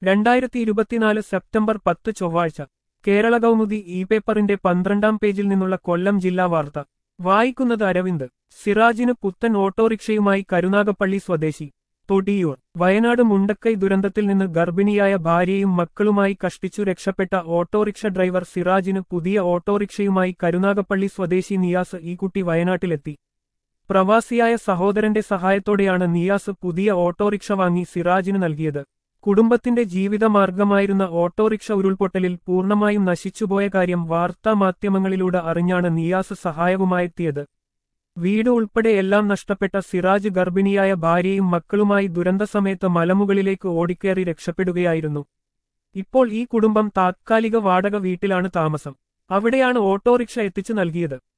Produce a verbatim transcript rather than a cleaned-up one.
രണ്ടായിരത്തി ഇരുപത്തിനാല് സെപ്റ്റംബർ പത്ത് ചൊവ്വാഴ്ച കേരള കൗമുദി ഇ പേപ്പറിന്റെ പന്ത്രണ്ടാം പേജിൽ നിന്നുള്ള കൊല്ലം ജില്ലാ വാർത്ത വായിക്കുന്നത് അരവിന്ദ്. സിറാജിന് പുത്തൻ ഓട്ടോറിക്ഷയുമായി കരുനാഗപ്പള്ളി സ്വദേശി. തൊടിയൂർ. വയനാട് മുണ്ടക്കൈ ദുരന്തത്തിൽ നിന്ന് ഗർഭിണിയായ ഭാര്യയും മക്കളുമായി കഷ്ടിച്ചു രക്ഷപ്പെട്ട ഓട്ടോറിക്ഷ ഡ്രൈവർ സിറാജിന് പുതിയ ഓട്ടോറിക്ഷയുമായി കരുനാഗപ്പള്ളി സ്വദേശി നിയാസ് ഈ കുട്ടി വയനാട്ടിലെത്തി. പ്രവാസിയായ സഹോദരന്റെ സഹായത്തോടെയാണ് നിയാസ് പുതിയ ഓട്ടോറിക്ഷ വാങ്ങി സിറാജിന് നൽകിയത്. കുടുംബത്തിന്റെ ജീവിതമാർഗമായിരുന്ന ഓട്ടോറിക്ഷ ഉരുൾപൊട്ടലിൽ പൂർണ്ണമായും നശിച്ചുപോയ കാര്യം വാർത്താമാധ്യമങ്ങളിലൂടെ അറിഞ്ഞാണ് നിയാസ് സഹായവുമായെത്തിയത്. വീട് ഉൾപ്പെടെ എല്ലാം നഷ്ടപ്പെട്ട സിറാജ് ഗർഭിണിയായ ഭാര്യയും മക്കളുമായി ദുരന്തസമയത്ത് മലമുകളിലേക്ക് ഓടിക്കേറി രക്ഷപ്പെടുകയായിരുന്നു. ഇപ്പോൾ ഈ കുടുംബം താത്കാലിക വാടക വീട്ടിലാണ് താമസം. അവിടെയാണ് ഓട്ടോറിക്ഷ എത്തിച്ചു നൽകിയത്.